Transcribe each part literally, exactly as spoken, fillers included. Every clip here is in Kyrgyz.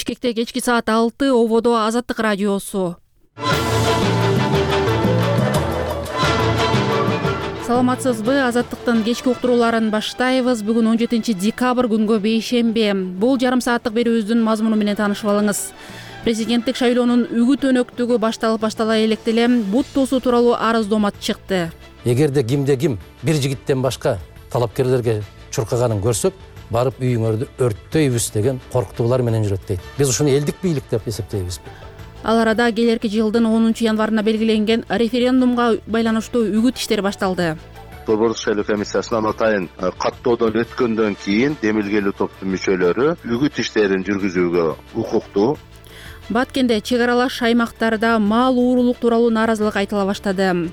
Бишкекте кечки саат алты ободо Азаттык радиосу. Саламатсызбы? Азаттыктын кечки уктурууларын баштайбыз. Бүгүн он жетинчи декабрь күнгө бейшемби. Бул жарым сааттык берүүбүздүн мазмуну менен таанышып алыңыз. Президенттик шайлоонун үгүт өнөктүгү башталып баштала электе эле бут тосуу тууралуу арыздомат чыкты. Эгерде кимде ким бир жигиттен башка талапкерлерге чуркаганын көрсөк, барып үйүңөрдү өрттөйбүз деген коркутуулар менен жүрөт дейт. Биз ушуну элдик бийлик деп эсептейбиз. Ал арада келерки жылдын онунчу январына белгиленген референдумга байланыштуу үгүт иштери башталды. Борбордук шайлоо комиссиясынан атайын каттоодон өткөндөн кийин демилгелүү топтун мүчөлөрү үгүт иштерин жүргүзүүгө укуктуу. Баткенде чек аралаш аймактарда мал уурулук тууралуу нааразылык айтыла баштады.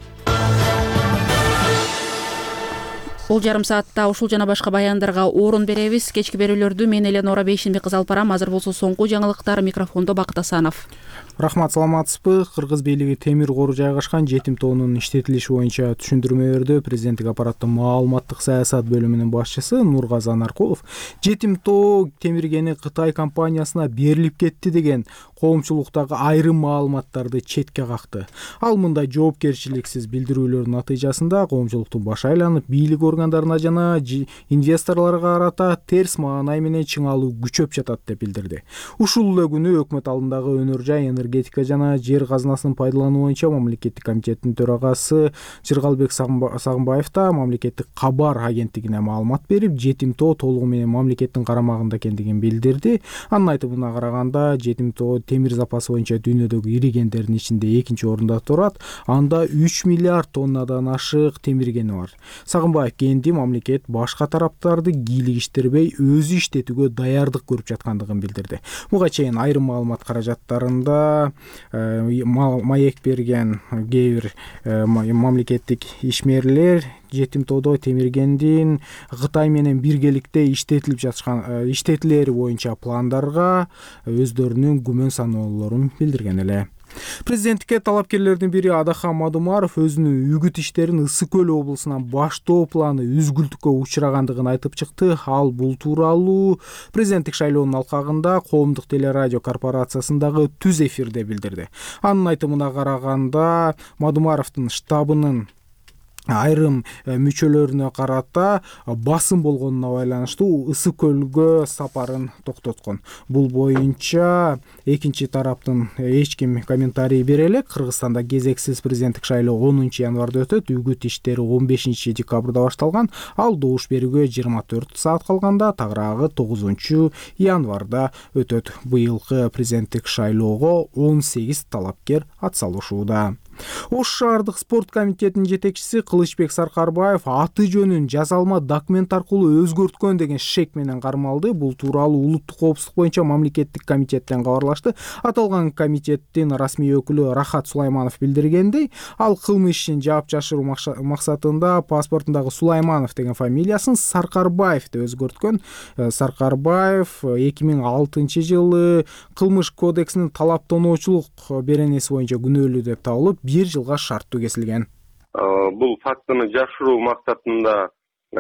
Бул жарым саатта ушул жана башка баяндарга орун беребиз. Кечки берүүлөрдү мен Эленора Бейшенбек кызы алып барам. Азыр болсо соңку жаңылыктар. Микрофондо Бакыт Асанов. Рахмат, саламатсызбы? Кыргыз бийлиги темир кору жайгашкан жетим тоонун иштетилиши боюнча түшүндүрмө берди. Президенттик аппараттын маалыматтык саясат бөлүмүнүн башчысы Нургазан Аркулов жетим тоо темиргени Кытай компаниясына берилип кетти деген коомчулуктагы айрым маалыматтарды четке какты. Ал мындай жоопкерчиликсиз билдирүүлөрдүн натыйжасында коомчулуктун башы айланып, бийлик органдарына жана инвесторлорго карата терс маанай менен чыңалуу күчөп жатат деп билдирди. Ушул эле күнү өкмөт алдындагы өнөр жай, энергетика жана жер казынасын пайдалануу боюнча мамлекеттик комитеттин төрагасы Жыргалбек Сагынбаев да мамлекеттик кабар агенттигине маалымат берип, жетим тоо толугу менен мамлекеттин карамагында экендигин билдирди. Анын айтымына караганда, жетим тоо темир запасы боюнча дүйнөдөгү ири кендердин ичинде экинчи орунда турат. Анда үч миллиард тоннадан ашык темиргени бар. Сагынбаев кенди мамлекет башка тараптарды кийлигиштербей өзү иштетүүгө даярдык көрүп жаткандыгын билдирди. Буга чейин айрым маалымат каражаттарында маек берген кээ бир мамлекеттик ишмерлер жетим тоодо темиргендин Кытай менен биргеликте иштетилип жатышкан иштетилери боюнча пландарга өздөрүнүн күмөн саноолорун билдирген эле. Президенттикке талапкерлердин бири Адахан Мадумаров өзүнүн үгүт иштерин Ысык көл облусунан баштоо планы үзгүлтүккө учурагандыгын айтып чыкты. Ал бул тууралуу президенттик шайлоонун алкагында коомдук телерадио корпорациясындагы түз эфирде билдирди. Анын айтымына караганда, Мадумаровдун штабынын айрым мүчөлөрүнө карата басым болгонуна байланыштуу Ысык көлгө сапарын токтоткон. Бул боюнча экинчи тараптын эч ким комментарий бере элек. Кыргызстанда кезексиз президенттик шайлоо онунчу январда өтөт. Үгүт иштери он бешинчи декабрда башталган. Ал добуш берүүгө жыйырма төрт саат калганда тагыраагы тогузунчу январда өтөт. Быйылкы президенттик шайлоого он сегиз талапкер атсалышууда. Ош шаардык спорт комитетинин жетекчиси Кылычбек Саркарбаев аты жөнүн жазалма документ аркылуу өзгөрткөн деген шек менен кармалды. Бул тууралуу улуттук коопсуздук боюнча мамлекеттик комитеттен кабарлашты. Аталган комитеттин расмий өкүлү Рахат Сулайманов билдиргендей, ал кылмыш ишин жаап жашыруу максатында паспортундагы Сулайманов деген фамилиясын Саркарбаев деп өзгөрткөн. Саркарбаев эки миң алтынчы жылы кылмыш кодексинин талаптоочулук беренеси боюнча күнөөлүү деп табылып, бир жылга шарттуу кесилген. Бул фактыны жашыруу максатында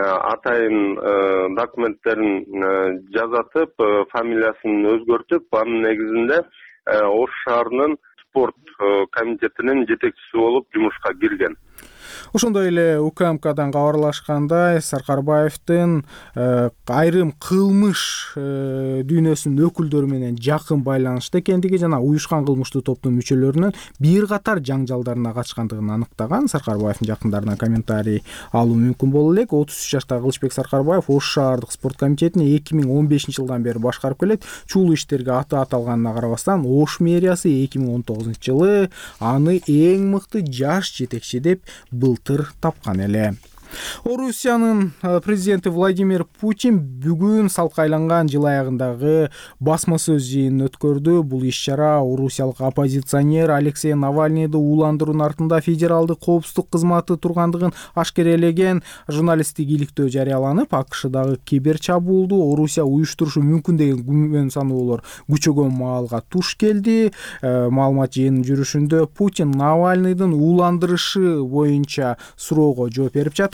атайын документтерин жазатып, фамилиясын өзгөртүп, анын негизинде Ош шаарынын спорт комитетинин жетекчиси болуп жумушка кирген. Ошондой эле УКМКдан кабарлашкандай, Саркарбаевдин айрым кылмыш дүйнөсүнүн өкүлдөрү менен жакын байланышта экендиги жана уюшкан кылмыштуу топтун мүчөлөрүнүн бир катар жаңжалдарына катышкандыгын аныктаган. Саркарбаевдин жакындарынан комментарий алуу мүмкүн боло элек. отуз үч жаштагы Кылычбек Саркарбаев Ош шаардык спорт комитетин эки миң он бешинчи жылдан бери башкарып келет. Чулуу иштерге аты аталганына карабастан, Ош мэриясы эки миң он тогузунчу жылы аны эң мыкты жаш жетекчи деп былтыр тапкан эле. Орусиянын президенти Владимир Путин бүгүн салкайланган жыл аягындагы басма сөз жыйынын өткөрдү. Бул иш-чара орусиялык оппозиционер Алексей Навальныйды ууландыруунун артында федералдык коопсуздук кызматы тургандыгын ашкерелеген журналисттик иликтөө жарыяланып, АКШдагы кибер чабуулду Орусия уюштурушу мүмкүн деген күмөн саноолор күчөгөн маалга туш келди. Маалымат жыйынынын жүрүшүндө Путин Навальныйдын ууландырышы боюнча суроого жооп берип жатып,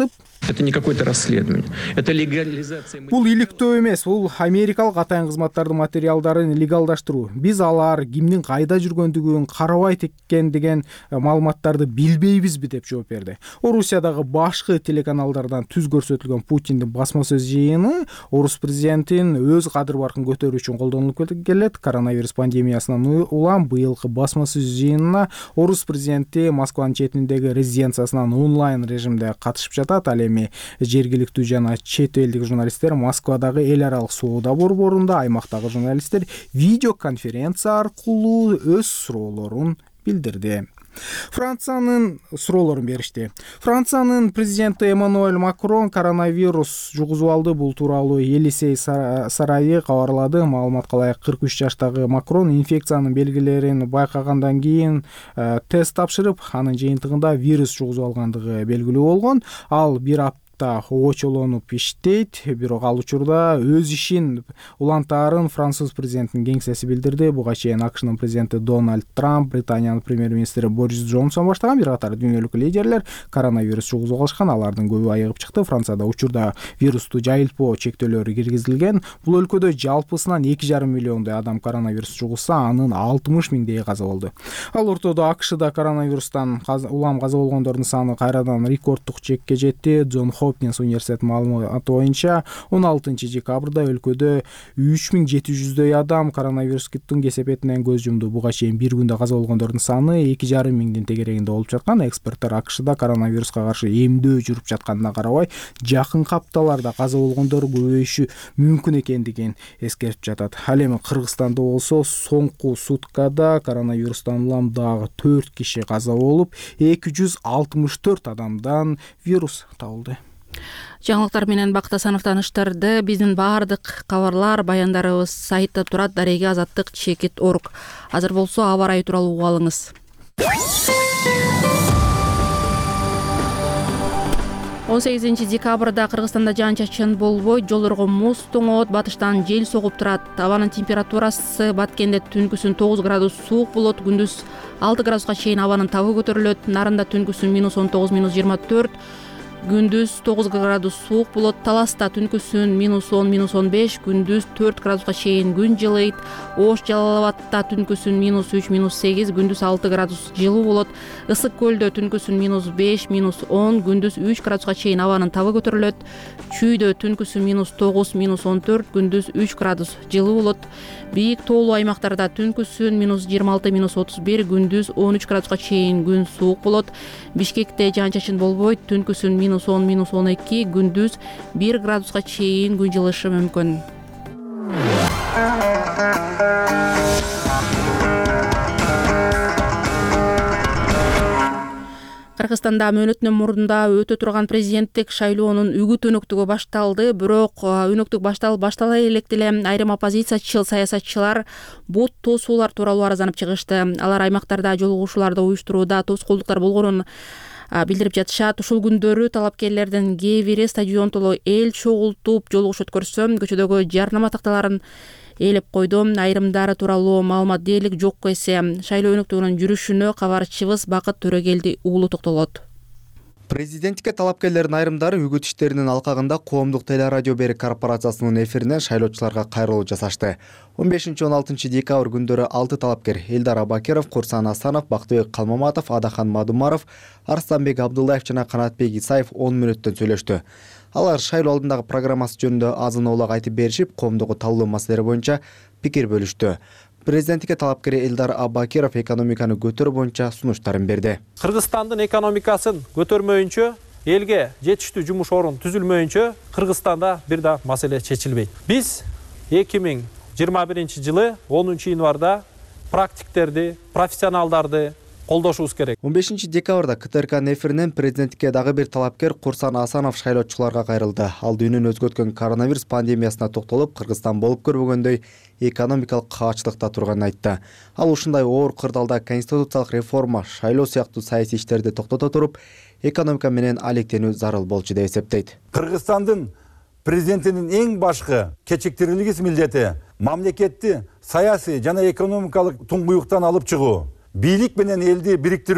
айтып, это не какое-то расследование, это легализация. Бул иликтөө эмес, бул америкалык атайын кызматтардын материалдарын легалдаштыруу. Биз алар кимдин кайда жүргөндүгүн, карабайт экен деген маалыматтарды билбейбизби деп жооп берди. Орусиядагы башкы телеканалдардан түз көрсөтүлгөн Путиндин басма сөз жыйыны орус президентин өз кадыр баркын көтөрүү үчүн колдонулуп келет. Коронавирус пандемиясынан улам быйылкы басма сөз жыйынына орус президенти Москванын четиндеги резиденциясынан онлайн режимде катышып жатат. Ал эми жергиликтүү жана чет элдик журналисттер Москвадагы эл аралык соода борборунда, аймактагы журналисттер видеоконференция аркылуу өз суроолорун билдирди. Франциянын суроолорун беришти. Франциянын президенти Эммануэль Макрон коронавирус жугузуп алды. Бул тууралуу Елисей сарайы кабарлады. Маалыматка ылайык кырк үч жаштагы Макрон инфекциянын белгилерин байкагандан кийин э, тест тапшырып, анын жыйынтыгында вирус жугузуп алгандыгы белгилүү болгон. Ал бир апта очолонуп иштейт, бирок ал учурда өз ишин улантаарын француз президентинин кеңсеси билдирди. Буга чейин АКШнын президенти Дональд Трамп, Британиянын премьер-министри Борис Джонсон баштаган бир катар дүйнөлүк лидерлер коронавирус жугузуп алышкан. Алардын көбү айыгып чыкты. Францияда учурда вирусту жайылтпоо чектөөлөрү киргизилген. Бул өлкөдө жалпысынан эки жарым миллиондой адам коронавирус жугузса, анын алтымыш миңдейи каза болду. Ал ортодо АКШда коронавирустан улам каза болгондордун саны кайрадан рекорддук чекке жетти. Джон Хопкинс университетинин маалыматы боюнча он алтынчы декабрда өлкөдө үч миң жети жүздөй адам коронавирустун кесепетинен көз жумду. Буга чейин бир күндө каза болгондордун саны эки жарым миңдин тегерегинде болуп жаткан. Эксперттер АКШда коронавируска каршы эмдөө жүрүп жатканына карабай, жакынкы апталарда каза болгондор көбөйүшү мүмкүн экендигин эскертип жатат. Ал эми Кыргызстанда болсо соңку суткада коронавирустан улам дагы төрт киши каза болуп, эки жүз алтымыш төрт адамдан вирус табылды. Жаңылыктар менен Бакыт Асанов таныштырды. Биздин баардык кабарлар, баяндарыбыз сайтта турат. Дареги Азаттык чекит орг. Азыр болсо аба ырайы тууралуу угуп алыңыз. он сегизинчи декабрда Кыргызстанда жаан-чачын болбойт, жолдорго муз тоңот, батыштан жел согуп турат. Абанын температурасы Баткенде түнкүсүн тогуз градус суук болот, күндүз алты градуска чейин абанын табы көтөрүлөт. Нарында түнкүсүн минус он тогуз минус жыйырма төрт, күндүз тогуз градус суук болот. Таласта түнкүсүн минус он минус он беш, күндүз төрт градуска чейин күн жылыйт. Ош Жалал Абадта түнкүсүн минус үч минус сегиз, күндүз алты градус жылуу болот. Ысык көлдө түнкүсүн минус беш минус он, күндүз үч градуска чейин абанын табы көтөрүлөт. Чүйдө түнкүсүн минус тогуз минус он төрт, күндүз үч градус жылуу болот. Бийик тоолуу аймактарда түнкүсүн минус жыйырма алты минус отуз бир, күндүз он үч градуска чейин күн суук болот. Бишкекте жаан-чачын болбойт, түнкүсүн минус он минус он эки, күндүз бир градуска чейин күн жылышы мүмкүн. Кыргызстанда мөөнөтүнөн мурда өтө турган президенттик шайлоонун үгүт өнөктүгү башталды. Бирок өнөктүк башталып баштала электе эле айрым оппозициячыл саясатчылар бут тосуулар тууралуу арызданып чыгышты. Алар аймактарда жолугушууларды уюштурууда тоскоолдуктар болгонун билдирип жатышат. Ушул күндөрү талапкерлердин кээ бири стадион толо эл чогултуп жолугуш өткөрсө, көчөдөгү жарнама такталарын ээлеп койду. Айрымдары тууралуу маалымат дээрлик жок эсе. Шайлоо өнөктүгүнүн жүрүшүнө кабарчыбыз Бакыт Төрөгелди уулу токтолот. Президенттикке талапкерлердин айрымдары үгүт иштеринин алкагында Коомдук телерадио берик корпорациясынын эфиринен шайлоочуларга кайрылуу жасашты. он бешинчи он алтынчы декабрь күндөрү алты талапкер Элдар Абакиров, Курсан Асанов, Бактыбек Калмаматов, Адахан Мадумаров, Арстанбек Абдуллаев жана Канатбек Исаев он мүнөттөн сүйлөштү. Алар шайлоо алдындагы программасы жөнүндө азын оолак айтып беришип, коомдогу талдоо маселелери боюнча пикир бөлүштү. Президенттикке талапкери Элдар Абакиров экономиканы көтөрүү боюнча сунуштарын берди. Кыргызстандын экономикасын көтөрмөйүнчө, элге жетиштүү жумуш орун түзүлмөйүнчө Кыргызстанда бир да маселе чечилбейт. Биз эки миң жыйырма биринчи жылы онунчу январда практиктерди, профессионалдарды колдошубуз керек. он бешинчи декабрда КТРКнын эфиринен президенттикке дагы бир талапкер Курсан Асанов шайлоочуларга кайрылды. Ал дүйнөнү өзгөрткөн коронавирус пандемиясына токтолуп, Кыргызстан болуп көрбөгөндөй экономикалык каачылыкта турганын айтты. Ал ушундай оор кырдаалда конституциялык реформа, шайлоо сыяктуу саясий иштерди токтото туруп, экономика менен алектенүү зарыл болчу деп эсептейт. Кыргызстандын президентинин эң башкы кечиктирилгис милдети мамлекетти саясий жана экономикалык туңгуюктан алып чыгуу, бийлик менен элди бириктирүү,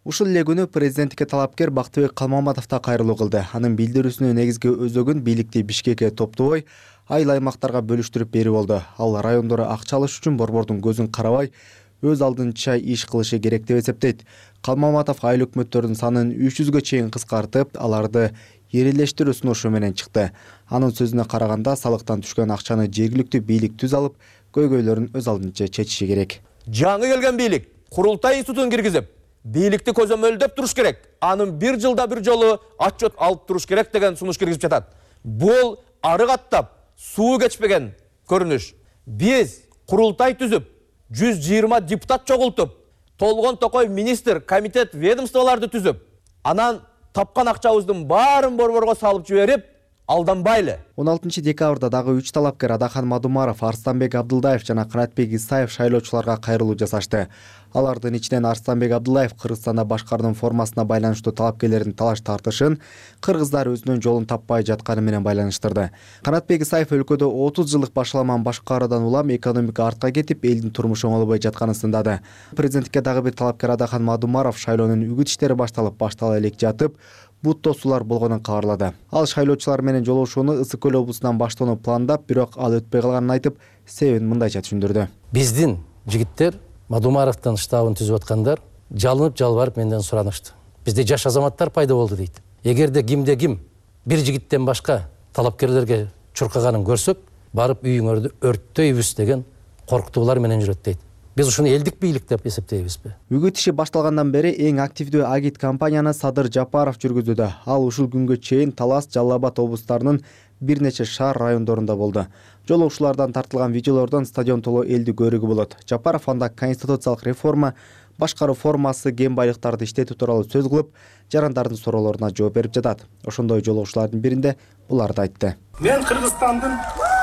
Ушул эле күнү президенттикке талапкер Бактыбек Калмаматов да кайрылуу кылды. Анын билдирүүсүнүн негизги өзөгүн бийликти Бишкекке топтобой, айыл аймактарга бөлүштүрүп берүү болду. Ал райондору акча алыш үчүн борбордун көзүн карабай, өз алдынча иш кылышы керек деп эсептейт. Калмаматов айыл өкмөттөрдүн санын үч жүзгө чейин кыскартып, аларды эрелештирүү сунушу менен чыкты. Анын сөзүнө караганда, салыктан түшкөн акчаны жергиликтүү бийлик түз алып, көйгөйлөрүн өз алдынча чечиши керек. Жаңы келген бийлик курултай институтун киргизип, бийликти көзөмөлдөп туруш керек. Анын бир жылда бир жолу отчет алып туруш керек деген сунуш киргизип жатат. Бул ары каттап суу кечпеген көрүнүш. Биз курултай түзүп, жүз жыйырма депутат чогултуп, толгон токой министр, комитет, ведомстволарды түзүп, анан тапкан акчабыздын баарын борборго салып жиберип, алданбайлы. он алтынчы декабрда дагы үч талапкер Адахан Мадумаров, Арстанбек Абдылдаев жана Канатбек Исаев шайлоочуларга кайрылуу жасашты. Алардын ичинен Арстанбек Абдылдаев Кыргызстанда башкарууну формасына байланыштуу талапкерлердин талаш тартышын кыргыздар өзүнүн жолун таппай жатканы менен байланыштырды. Канатбек Исаев өлкөдө отуз жылдык башаламан башкаруудан улам экономика артка кетип, элдин турмушу оңолбой жатканын сындады. Президенттикке дагы бир талапкер Адахан Мадумаров шайлоонун үгүт иштери башталып, баштала элек жатып, бут тосуулар болгонун кабарлады. Ал шайлоочулар менен жолугушууну Ысык Көл облусунан баштоону пландап, бирок ал өтпөй калганын айтып, себебин мындайча түшүндүрдү. Биздин жигиттер Мадумаровдун штабын түзүп аткандар жалынып жалбарып менден суранышты. Бизде жаш азаматтар пайда болду дейт. Эгерде кимде ким бир жигиттен башка талапкерлерге чуркаганын көрсөк, барып үйүңөрдү өрттөйбүз деген коркутуулар менен жүрөт дейт. Биз ушуну элдик бийлик деп эсептейбизби? Үгүт иши башталгандан бери эң активдүү агит кампанияны Садыр Жапаров жүргүзүүдө. Ал ушул күнгө чейин Талас, Жалал Абад облустарынын бир нече шаар райондорунда болду. Жолугушуулардан тартылган видеолордон стадион толо элди көрүүгө болот. Жапаров анда конституциялык реформа, башкаруу формасы, кен байлыктарды иштетүү тууралуу сөз кылып, жарандардын суроолоруна жооп берип жатат. Ошондой жолугушуулардын биринде буларды айтты. Мен Кыргызстандын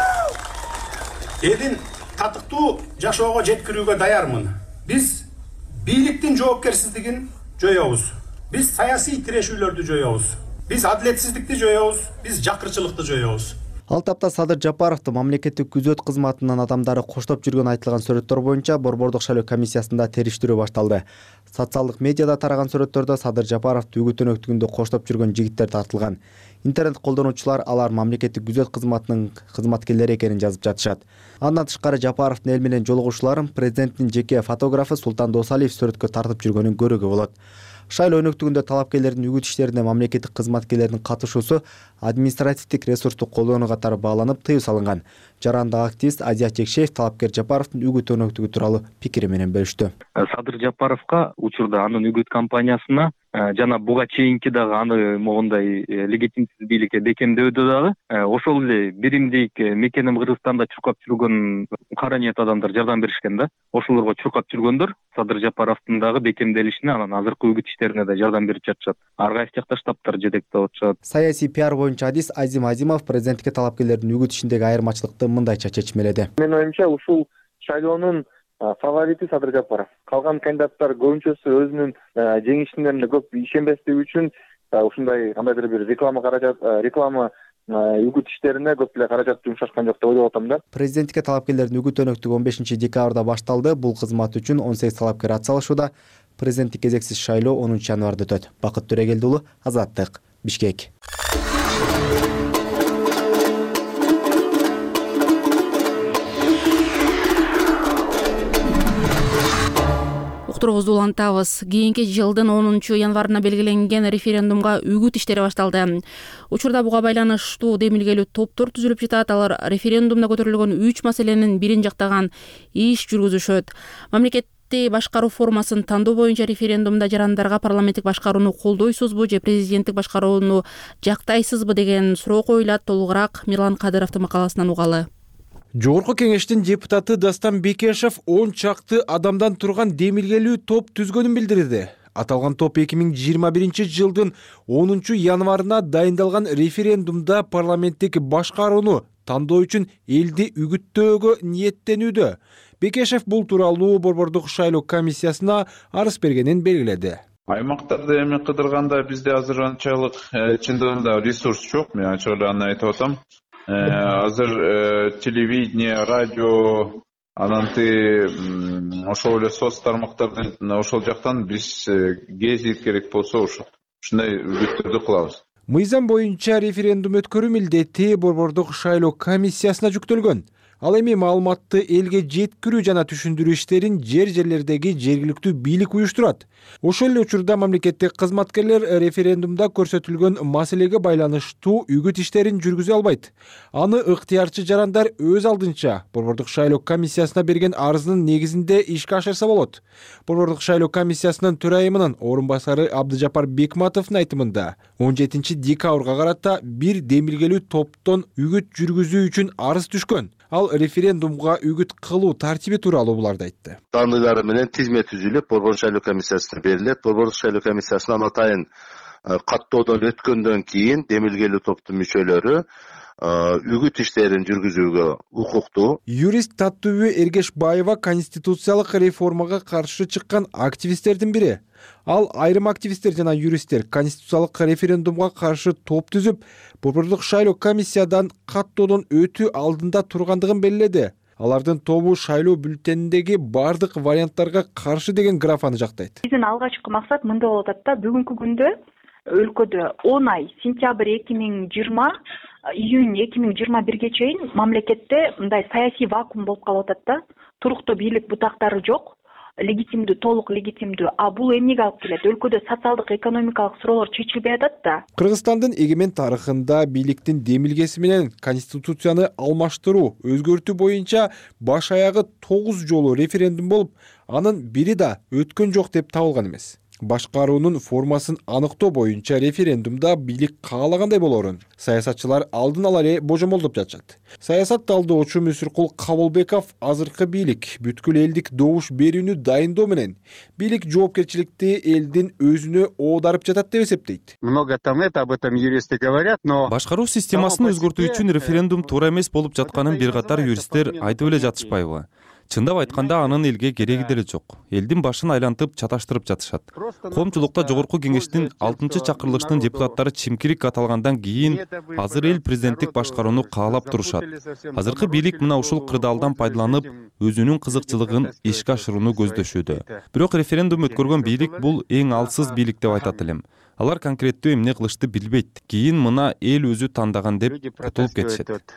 элин татыктуу жашоого жеткирүүгө даярмын. Биз бийликтин жоопкерсиздигин жоёбуз. Биз саясий тирешүүлөрдү жоёбуз. Биз адилетсиздикти жоёбуз. Биз жакырчылыкты жоёбуз. Ал тапта Садыр Жапаровду мамлекеттик күзөт кызматынын адамдары коштоп жүргөн айтылган сүрөттөр боюнча борбордук шайлоо комиссиясында териштирүү башталды. Социалдык медиада тараган сүрөттөрдө Садыр Жапаровду үгүт өнөктүгүндө коштоп жүргөн жигиттер тартылган. Интернет колдонуучулар алар мамлекеттик күзөт кызматынын кызматкерлери экенин жазып жатышат. Андан тышкары Жапаровдун эл менен жолугушууларын президенттин жеке фотографы Султан Досалиев сүрөткө тартып жүргөнүн көрүүгө болот. Шайлоо өнөктүгүндө талапкерлердин үгүт иштерине мамлекеттик кызматкерлердин катышуусу административдик ресурсту колдонуу катары бааланып, тыюу салынган. Жарандык активист Азия Чекшеев талапкер Жапаровдун үгүт өнөктүгү тууралуу пикири менен бөлүштү. Садыр Жапаровго учурда анын үгүт кампаниясына жана буга чейинки дагы аны могундай легитимсиз бийликке бекемдөөдө дагы ошол эле биримдик мекеним Кыргызстанда чуркап жүргөн кара ниет адамдар жардам беришкен да. Ошолорго чуркап жүргөндөр Садыр Жапаровдун дагы бекемделишине, анан азыркы үгүт иштерине да жардам берип жатышат. Ар кайсы жакта штабтар жетектеп атышат. Саясий пиар боюнча адис Азим Азимов президенттикке талапкерлердин үгүт ишиндеги айырмачылыкты мындайча чечмеледи. Менин оюмча ушул шайлоонун фаворити Садыр Жапаров. Калган кандидаттар көбүнчөсү өзүнүн жеңишине көп ишенбестиги үчүн ушундай кандайдыр бир реклама каражат, реклама үгүт иштерине көп эле каражат жумшашкан жок деп ойлоп атам да. Президенттикке талапкерлердин үгүт өнөктүгү он бешинчи декабрда башталды. Бул кызмат үчүн он сегиз талапкер ат салышууда. Президенттик кезексиз шайлоо онунчу январда өтөт. Бакыт Төрөгелди уулу, Азаттык, Бишкек. Уктуруубузду улантабыз. Кийинки жылдын онунчу январына белгиленген референдумга үгүт иштери башталды. Учурда буга байланыштуу демилгелүү топтор түзүлүп жатат. Алар референдумда көтөрүлгөн үч маселенин бирин жактаган иш жүргүзүшөт. Мамлекетти башкаруу формасын тандоо боюнча референдумда жарандарга парламенттик башкарууну колдойсузбу же президенттик башкарууну жактайсызбы деген суроо коюлат. Толугураак Мирлан Кадыровдун макаласынан угалы. Жогорку кеңештин депутаты Дастан Бекешев он чакты адамдан турган демилгелүү топ түзгөнүн билдирди. Аталган топ эки миң жыйырма биринчи жылдын онунчу январына дайындалган референдумда парламенттик башкарууну тандоо үчүн элди үгүттөөгө ниеттенүүдө. Бекешев бул тууралуу борбордук шайлоо комиссиясына арыз бергенин белгиледи. Аймактарды эми кыдырганда бизде азыр анчалык чындыгында ресурс жок. Мен ачык эле аны айтып атам. Азыр телевидение, радио Анан тиги ошол эле соц тармактардан ошол жактан биз гезит керек болсо ошо ушундай үгүттөрдү кылабыз. Мыйзам боюнча референдум өткөрүү милдети Борбордук шайлоо комиссиясына жүктөлгөн. Ал эми маалыматты элге жеткирүү жана түшүндүрүү иштерин жер жерлердеги жергиликтүү бийлик уюштурат. Ошол эле учурда мамлекеттик кызматкерлер референдумда көрсөтүлгөн маселеге байланыштуу үгүт иштерин жүргүзө албайт. Аны ыктыярчы жарандар өз алдынча Борбордук шайлоо комиссиясына берген арыздын негизинде ишке ашырса болот. Борбордук шайлоо комиссиясынын төрайымынын орун басары Абдыжапар Бекматовдун айтымында он жетинчи декабрга карата бир демилгелүү топтон үгүт жүргүзүү үчүн арыз түшкөн. Ал референдумга үгүт кылуу тартиби тууралуу буларды айтты. Таандыйлары менен тизме түзүлүп, Борбордук шайлоо комиссиясына берилет. Борбордук шайлоо комиссиясынан атайын каттоодон өткөндөн кийин демилгелүү топтун мүчөлөрү үгүт иштерин жүргүзүүгө укуктуу. Юрист Таттыбү Эргешбаева конституциялык реформага каршы чыккан активисттердин бири. Ал айрым активисттер жана юристтер конституциялык референдумга каршы топ түзүп, Борбордук шайлоо комиссиядан каттоодон өтүү алдында тургандыгын белгиледи. Алардын тобу шайлоо бюллетениндеги бардык варианттарга каршы деген графаны жактайт. Биздин алгачкы максат мындай болуп атат да, бүгүнкү күндө өлкөдө он ай, сентябрь эки миң жыйырма, июнь эки миң жыйырма бирге чейин мамлекетте мындай саясий вакуум болуп калып атат да. Туруктуу бийлик бутактары жок, легитимдүү, толук легитимдүү. А бул эмнеге алып келет? Өлкөдө социалдык, экономикалык суроолор чечилбей атат да. Кыргызстандын эгемен тарыхында бийликтин демилгеси менен конституцияны алмаштыруу, өзгөртүү боюнча баш аягы тогуз жолу референдум болуп, анын бири да өткөн жок деп табылган эмес. Башкаруунун формасын аныктоо боюнча референдумда бийлик каалагандай болорун саясатчылар алдын ала эле божомолдоп жатышат. Саясат талдоочу Мүсүркул Кабылбеков азыркы бийлик бүткүл элдик добуш берүүнү дайындоо менен бийлик жоопкерчиликти элдин өзүнө оодарып жатат деп эсептейт. Много там это об этом юристы говорят, но башкаруу системасын өзгөртүү үчүн референдум туура эмес болуп жатканын бир катар юристтер айтып эле жатышпайбы? Чындап айтканда анын элге кереги деле жок. Элдин башын айлантып чаташтырып жатышат. Коомчулукта жогорку кеңештин алтынчы чакырылыштын депутаттары чимкирик аталгандан кийин азыр эл президенттик башкарууну каалап турушат. Азыркы бийлик мына ушул кырдаалдан пайдаланып, өзүнүн кызыкчылыгын ишке ашырууну көздөшүүдө. Бирок референдум өткөргөн бийлик бул эң алсыз бийлик деп айтат элем. Алар конкреттүү эмне кылышты билбейт. Кийин мына эл өзү тандаган деп утулуп кетишет.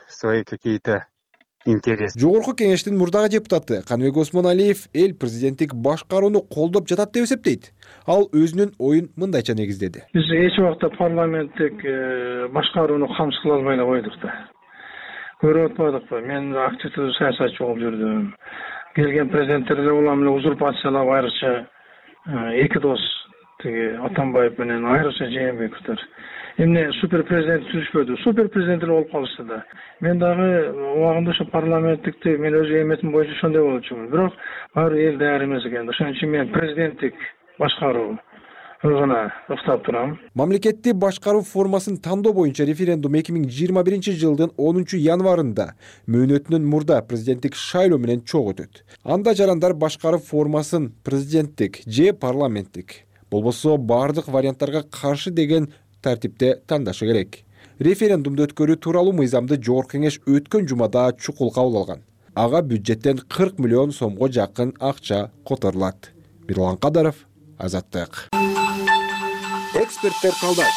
Интерес. Жогорку кеңештин мурдагы депутаты Каныбек Осмоналиев эл президенттик башкарууну колдоп жатат деп эсептейт. Ал өзүнүн оюн мындайча негиздеди. Биз эч убакта парламенттик башкарууну камсыз кыла албай эле койдук да. Көрүп атпадыкпы? Мен активдүү саясатчы болуп жүрдүм. Келген президенттерде улам эле узурпациялап айрыкча эки дос тиги Атамбаев менен айрыкча Жээнбековдор. Эмне супер президент түзүшпөдү? Супер президент болуп калышты да. Мен дагы убагында ошо парламенттикти мен өз эметим боюнча ошондой болчумун. Бирок баары эл даяр эмес экен. Ошон үчүн мен президенттик башкаруу гана ыктап турам. Мамлекетти башкаруу формасын тандоо боюнча референдум эки миң жыйырма биринчи жылдын онунчу январында мөөнөтүнөн мурда президенттик шайлоо менен чогуу өтөт. Анда жарандар башкаруу формасын президенттик же парламенттик болбосо бардык варианттарга каршы деген тартипте тандашы керек. Референдумду өткөрүү тууралуу мыйзамды жогорку кеңеш өткөн жумада чукул кабыл алган. Ага бюджеттен кырк миллион сомго жакын акча которулат. Бирлан Кадаров, Азаттык. Эксперттер талдайт.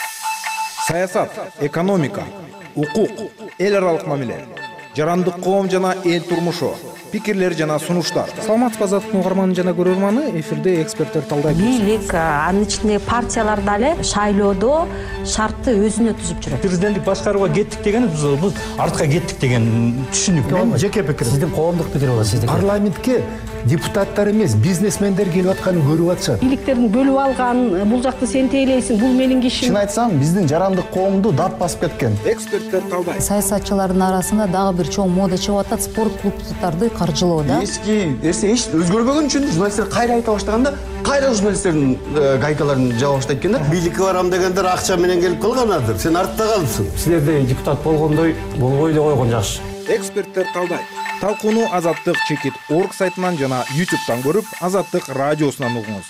Саясат, экономика, укук, эл аралык мамиле, жарандык коом жана эл турмушу, пикирлер жана сунуштар. Саламатсызбы Азаттыктын угарманы жана көрөрманы, эфирде эксперттер талдайт. Бийлик, анын ичинде партиялар дагы шайлоодо шартты өзүнө түзүп жүрөт. Президенттик башкарууга кеттик деген бул артка кеттик деген түшүнүк. Мен жеке пикирим. Сиздин коомдук пикир болот сиздики. Парламентке депутаттар эмес, бизнесмендер келип атканын көрүп атышат. Бийликтердин бөлүп алган, бул жакты сен тейлейсиң, бул менин кишим. Чын айтсам, биздин жарандык коомду дат басып кеткен. Эксперттер талдайт. Саясатчылардын арасында дагы бир чоң мода чыгып атат, спорт клубдарды каржылоо да. Эски нерсе эч өзгөрбөгөн үчүн журналисттер кайра айта баштаганда, кайра журналисттердин гайкаларын жаба баштайт экен да. Бийликке барам дегендер акча менен келип калганадыр. Сен артта калдың. Силерде депутат болгондой болбой эле койгон жакшы. Эксперттер талдайт. Талкууну Азаттык чекит орг сайтынан жана ютубтан көрүп, Азаттык радиосунан угуңуз.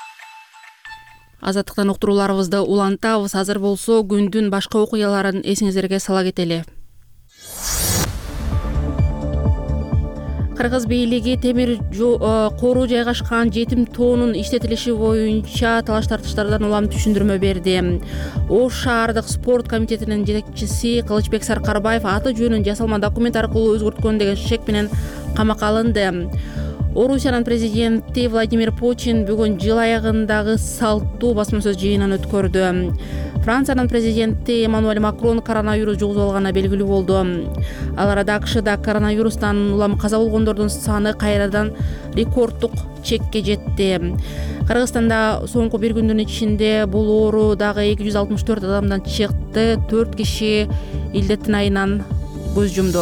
Азаттыктан уктурууларыбызды улантабыз. Азыр болсо күндүн башка окуяларын эсиңиздерге сала кетели. Кыргыз бийлиги темир кору жайгашкан жетим тоонун иштетилиши боюнча талаш тартыштардан улам түшүндүрмө берди. Ош шаардык спорт комитетинин жетекчиси Кылычбек Саркарбаев аты жөнүн жасалма документ аркылуу өзгөрткөн деген шек менен камакка алынды. Орусиянын президенти Владимир Путин бүгүн жыл аягындагы салттуу басма сөз жыйынын өткөрдү. Франциянын президенти Эммануэль Макрон коронавирус жугузуп алганы белгилүү болду. Ал арада АКШда коронавирустан улам каза болгондордун саны кайрадан рекорддук чекке жетти. Кыргызстанда соңку бир күндүн ичинде бул оору дагы эки жүз алтымыш төрт адамдан чыкты. төрт киши илдеттин айынан көз жумду.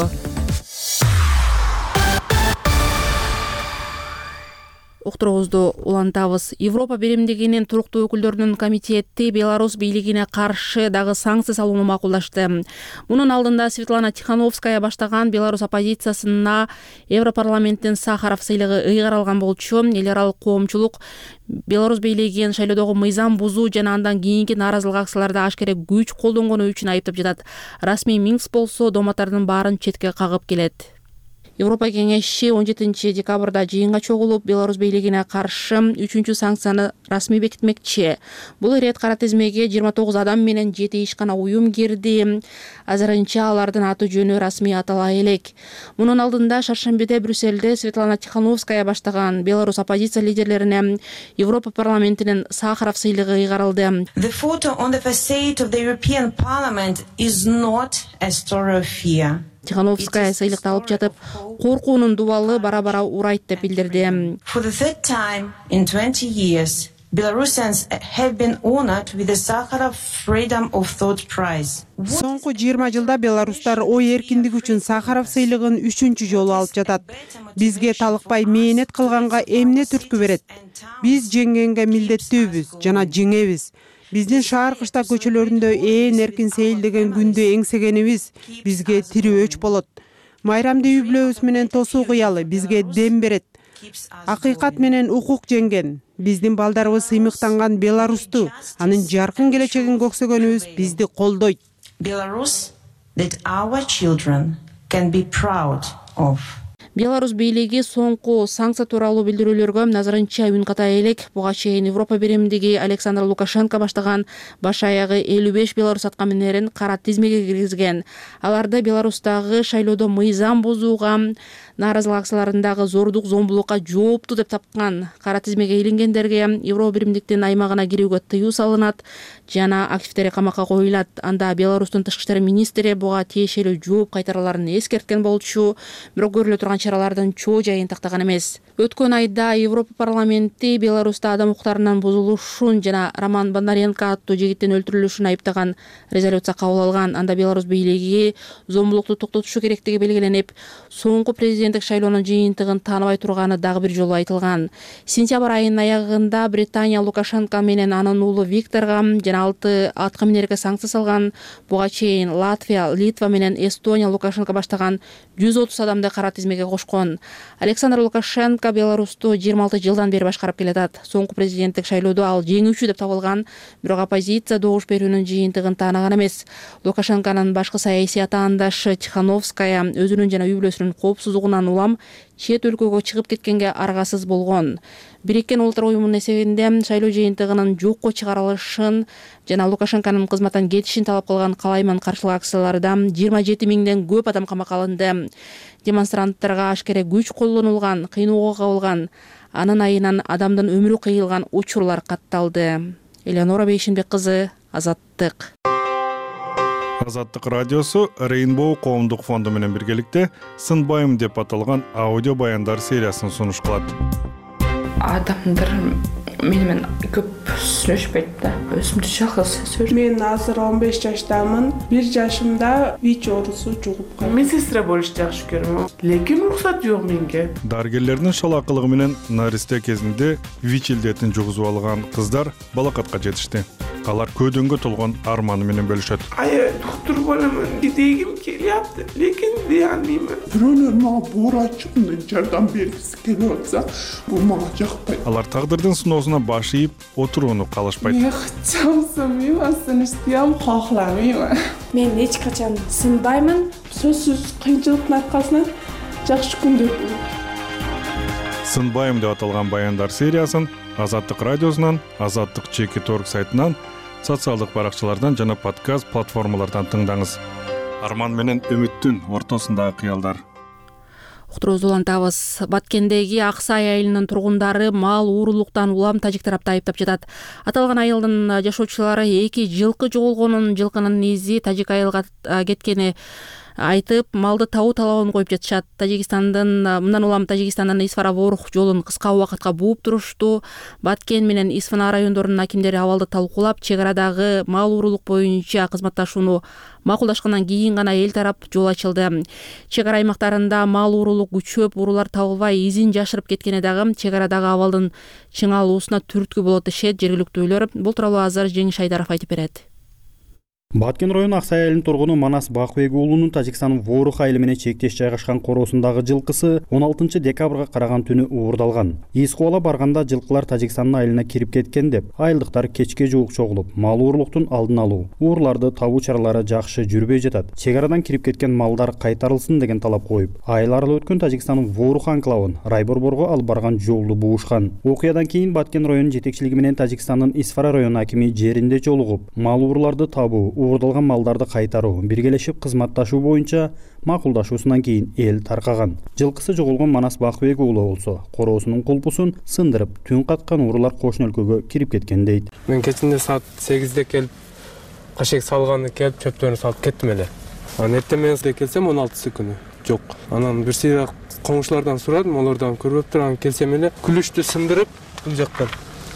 Уктуруубузду улантабыз. Европа биримдигинин туруктуу өкүлдөрүнүн комитети Беларусь бийлигине каршы дагы санкция салууну макулдашты. Мунун алдында Светлана Тихановская баштаган Беларусь оппозициясына Европарламенттин Сахаров сыйлыгы ыйгаралган болчу. Эл аралык коомчулук Беларусь бийлигин шайлоодогу мыйзам бузуу жана андан кийинки нааразылык акцияларда ашкере күч колдонгону үчүн айыптап жатат. Расмий Минск болсо доматтардын баарын четке кагып келет. Европа кеңеши он жетинчи декабрда жыйынга чогулуп, Беларусь бийлигине каршы үчүнчү санкцияны расмий бекитмекчи. Бул ирет кара тизмеге жыйырма тогуз адам менен жети ишкана уюм кирди. Азырынча алардын аты жөнү расмий атала элек. Мунун алдында шаршембиде Брюссельде Светлана Тихановская баштаган Беларусь оппозиция лидерлерине Европа парламентинин Сахаров сыйлыгы ыйгарылды. The photo on the facade of the European Parliament is not a story of fear. Тихановская сыйлыкты алып жатып, коркуунун дубалы бара-бара урайт деп билдирди. For the third time in twenty years, Belarusians have been honored with the Sakharov Freedom of Thought Prize. Соңку жыйырма жылда беларустар ой эркиндиги үчүн Сахаров сыйлыгын үчүнчү жолу алып жатат. Бизге талыкпай мээнет кылганга эмне түрткү берет? Биз жеңгенге милдеттүүбүз жана жеңебиз. Биздин шаар кышта көчөлөрүндө ээн эркин сейилдеген күндү эңсегенибиз бизге тирүү өч болот. Майрамды үй бүлөбүз менен тосуу кыялы бизге дем берет. Акыйкат менен укук жеңген, биздин балдарыбыз сыймыктанган Беларусту, анын жаркын келечегин көксөгөнүбүз бизди колдойт. Belarus that our children can be proud of. Беларусь бийлиги соңку санкция тууралуу билдирүүлөргө назарынча үн ката элек. Буга чейин Европа биримдиги Александр Лукашенко баштаган баш аягы элүү беш белорус аткаминерин кара тизмеге киргизген. Аларды Беларустагы шайлоодо мыйзам бузууга, нааразылык акцияларындагы зордук зомбулукка жооптуу деп тапкан. Кара тизмеге илингендерге Европа биримдиктин аймагына кирүүгө тыюу салынат жана активдери камакка коюлат. Анда Беларустун тышкы иштер министри буга тиешелүү жооп кайтараларын эскерткен болчу, бирок көрүлө турган чаралардын чоо жайын тактаган эмес. Өткөн айда Европа парламенти Беларуста адам укуктарынын бузулушун жана Роман Бондаренко аттуу жигиттин өлтүрүлүшүн айыптаган резолюция кабыл алган. Анда Беларусь бийлиги зомбулукту токтотушу керектиги белгиленип, соңку президенттик шайлоонун жыйынтыгын тааныбай турганы дагы бир жолу айтылган. Сентябрь айынын аягында Британия Лукашенко менен анын уулу Викторго жана алты аткаминерге санкция салган. Буга чейин Латвия, Литва менен Эстония Лукашенко баштаган жүз отуз адамды кара тизмеге кошкон. Александр Лукашенко Беларусту жыйырма алты жылдан бери башкарып келатат. Соңку президенттик шайлоодо ал жеңүүчү деп табылган, бирок оппозиция добуш берүүнүн жыйынтыгын таанаган эмес. Лукашенконун башкы саясий атаандашы Тихановская өзүнүн жана үй бүлөсүнүн коопсуздугунан улам чет өлкөгө чыгып кеткенге аргасыз болгон. Бириккен Улуттар уюмунун эсебинде шайлоо жыйынтыгынын жокко чыгарылышын жана Лукашенконун кызматтан кетишин талап кылган калайман каршылык акцияларда жыйырма жети миңден көп адам камакка алынды. Демонстранттарга ашкере күч колдонулган, кыйноого кабылган, анын айынан адамдын өмүрү кыйылган учурлар катталды. Элеонора Бейшенбек кызы, Азаттык. Азаттык радиосу Rainbow коомдук фонду менен биргеликте Сынбайым деп аталган аудио баяндар сериясын сунуш кылат. Адамдар менен көп сүйлөшпөйт да. Өзүмдү жалгыз сөз. Мен азыр он беш жаштамын. бир жашымда ВИЧ оорусу жугуп калды. Медсестра болушту жакшы көрөм. Лекин уруксат жок менге. Дарыгерлердин шалакылыгы менен наристе кезинде ВИЧ илдетин жугузуп алган кыздар балакатка жетишти. Алар көдөнгө толгон арманы менен бөлүшөт. Ай, доктор боломун дегим келиапты, лекин дей албаймын. Бирөөлөр мага боорачымдан жардам бергиси келип атса, бул мага жакпайт. Алар тагдырдын сыноосуна баш ийип отурууну каалашпайт. Мен чамсамайм, сыныштыям, кохламайм. Мен эч качан сынбаймын. Сөзсүз кыйынчылыктын аркасынан жакшы күндөр болот. Сынбайым деп аталган баяндар сериясын Азаттык радиосунан, Азаттык чекит орг сайтынан, социалдык баракчалардан жана подкаст платформалардан тыңдаңыз. Арман менен үмүттүн ортосундагы кыялдар. Уктуруубузду улантабыз. Баткендеги Ак Сай айылынын тургундары мал уурулуктан улам тажик тарапты айыптап жатат. Аталган айылдын жашоочулары эки жылкы жоголгонун, жылкынын изи тажик айылга кеткени айтып, малды табуу талабын коюп жатышат. Тажикстандын мындан улам Тажикстандын Исфара-Ворух жолун кыска убакытка бууп турушту. Баткен менен Исфана райондорунун акимдери абалды талкуулап, чек арадагы мал уурулук боюнча кызматташууну макулдашкандан кийин гана эл тарап жол ачылды. Чек ара аймактарында мал уурулук күчөп, уурулар табылбай изин жашырып кеткени дагы чек арадагы абалдын чыңалуусуна түрткү болот дешет жергиликтүүлөр. Бул тууралуу азыр Жеңиш Айдаров айтып берет. Баткен району Ак Сай айылынын тургуну Манас Бакыбек уулунун Тажикстандын Ворух айылы менен чектеш жайгашкан короосундагы жылкысы он алтынчы декабрга караган түнү уурдалган. Ис кубала барганда жылкылар Тажикстандын айылына кирип кеткен деп, айылдыктар кечке жуук чогулуп, мал уурулуктун алдын алуу, уурларды табуу чаралары жакшы жүрбөй жатат. Чек арадан кирип кеткен малдар кайтарылсын деген талап коюп, айыл аралуу өткөн Тажикстандын Ворух анклавын Райборборго алып барган жолду буушкан. Окуядан кийин Баткен районунун жетекчилиги менен Тажикстандын Исфара району акими жеринде жолугуп, мал ууруларды табуу, уурдалган малдарды кайтаруу, биргелешип кызматташуу боюнча макулдашуусунан кийин эл таркаган. Жылкысы жоголгон Манас Бакыбек уулу болсо, короосунун кулпусун сындырып, түн каткан уурулар кошуна өлкөгө кирип кеткен дейт. Мен кечинде саат сегизде келип, кашек салганы келип, чөптөрүн салып кеттим эле. Анан эртең келсем он алтысы күнү жок. Анан бир сыйра коңшулардан сурадым, алардан көрбөптүр, анан келсем эле күлүштү сындырып, бул жактан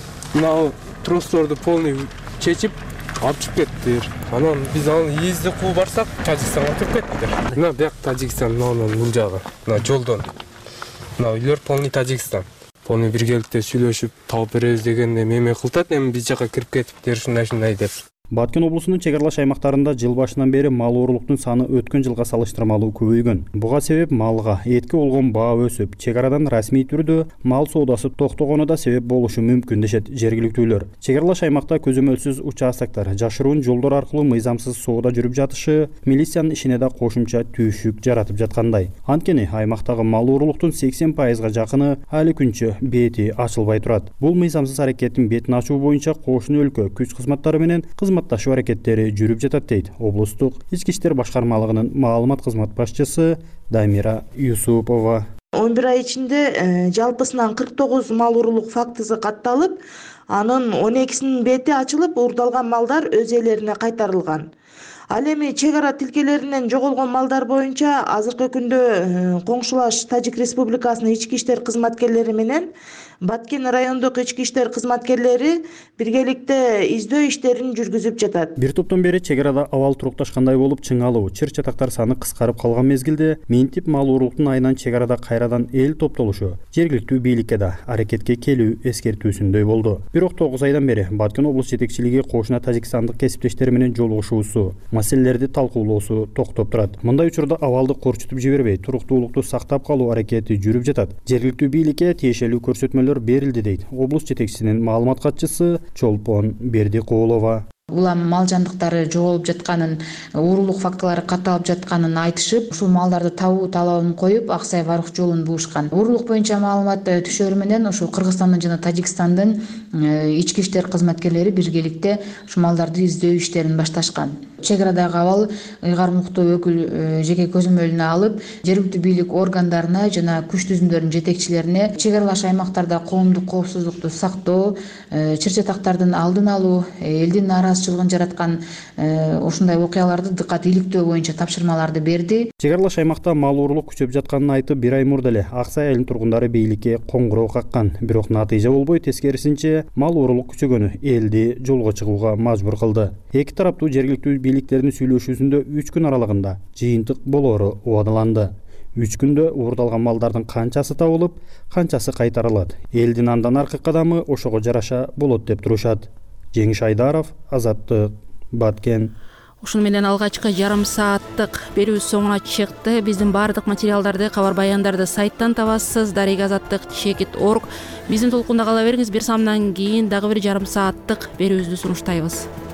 мына тросторду полный чечип алып чыгып кеттир. Анан биз аны ийизди кууп барсак, Тажикстанга өтүп кеттир. Мына бияк Тажикстан, мына бул жагы, мына жолдон. Мына үйлөр полный Тажикстан. Полный биргеликте сүйлөшүп, табып беребиз дегенде меме кылтат, эми биз жака кирип кетиптир, ушундай-ушундай деп. Баткен облусунун чек аралаш аймактарында жыл башынан бери мал уурулуктун саны өткөн жылга салыштырмалуу көбөйгөн. Буга себеп малга, этке болгон баа өсүп, чек арадан расмий түрдө мал соодасы токтогону да себеп болушу мүмкүн дешет жергиликтүүлөр. Чек аралаш аймакта көзөмөлсүз участоктор, жашыруун жолдор аркылуу мыйзамсыз соода жүрүп жатышы милициянын ишине да кошумча түйшүк жаратып жаткандай. Анткени аймактагы мал уурулуктун сексен пайызга жакыны али күнчө бети ачылбай турат. Бул мыйзамсыз аракеттин бетин ачуу боюнча кошуна өлкө күч кызматтары менен кызматташуу аракеттери жүрүп жатат дейт облустук ички иштер башкармалыгынын маалымат кызмат башчысы Дамира Юсупова. он бир ай ичинде жалпысынан кырк тогуз мал уурулук фактысы катталып, анын он экисинин бети ачылып, уурдалган малдар өз ээлерине кайтарылган. Ал эми чек ара тилкелеринен жоголгон малдар боюнча азыркы күндө коңшулаш Тажик Республикасынын ички иштер кызматкерлери менен Баткен райондук ички иштер кызматкерлери биргеликте издөө иштерин жүргүзүп жатат. Бир топтон бери чек арада абал турукташкандай болуп, чыңалуу, чыр чатактар саны кыскарып калган мезгилде минтип мал уурулуктун айынан чек арада кайрадан эл топтолушу жергиликтүү бийликке да аракетке келүү эскертүүсүндөй болду. Бирок тогуз айдан бери Баткен облус жетекчилиги кошуна тажикстандык кесиптештери менен жолугушуусу, маселелерди талкуулоосу токтоп турат. Мындай учурда абалды корчутуп жибербей, туруктуулукту сактап калуу аракети жүрүп жатат. Жергиликтүү бийликке тиешелүү көрсөтмөлөр берилди дейт облус жетекчисинин маалымат катчысы Чолпон Бердикулова. Улам мал жандыктары жоголуп жатканын, уурулук фактылары катталып жатканын айтышып, ушул малдарды табуу талабын коюп, Ак Сай Ворух жолун буушкан. Уурулук боюнча маалымат түшөрү менен ушул Кыргызстандын жана Тажикстандын ички иштер кызматкерлери биргеликте ушул малдарды издөө иштерин башташкан. Чек арадагы абал ыйгар муктуу өкүл жеке көзөмөлүнө алып, жергиликтүү бийлик органдарына жана күч түзүмдөрүнүн жетекчилерине чек аралаш аймактарда коомдук коопсуздукту сактоо, чыр чатактардын алдын алуу, элдин нараазычылыгын жараткан ушундай окуяларды дыккат иликтөө боюнча тапшырмаларды берди. Чек аралаш аймакта мал уурулук күчөп жатканын айтып, бир ай мурда эле Ак Сай айылынын тургундары бийликке коңгуроо каккан. Бирок натыйжа болбой, тескерисинче мал уурулук күчөгөнү элди жолго чыгууга мажбур кылды. Эки тараптуу жергиликтүү бийликтердин сүйлөшүүсүндө үч күн аралыгында жыйынтык болоору убадаланды. үч күндө уурдалган малдардын канчасы табылып, канчасы кайтарылат. Элдин андан аркы кадамы ошого жараша болот деп турушат. Жеңиш Айдаров, Азаттык, Баткен. Ушуну менен алгачкы жарым сааттык берүүбүз соңуна чыкты. Биздин баардык материалдарды, кабар баяндарды сайттан табасыз. Дарек азаттык чекит орг. Биздин толкунда кала бериңиз. Бир самдан кийин дагы бир жарым сааттык берүүбүздү сунуштайбыз.